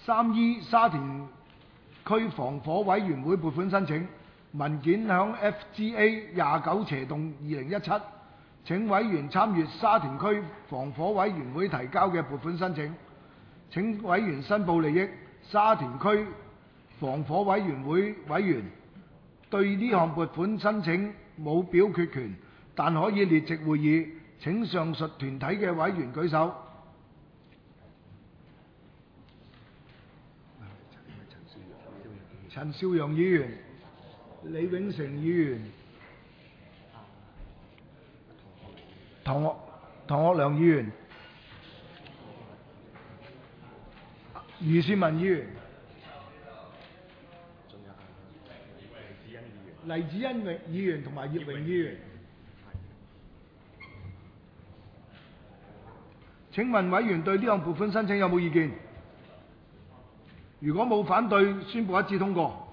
3E 沙田區防火委員會撥款申請，文件響 FGA 29/2017，請委員參閱沙田區防火委員會提交嘅撥款申請。請委員申報利益。沙田區防火委員會委員對呢項撥款申請冇表決權，但可以列席會議。請上述團體嘅委員舉手。陳少陽議員、李永成議員、唐學良議員、余倩文議員、黎智恩議員同埋葉榮議員。請問委員對呢項撥款申請有冇意見？如果冇反對，宣布一致通過。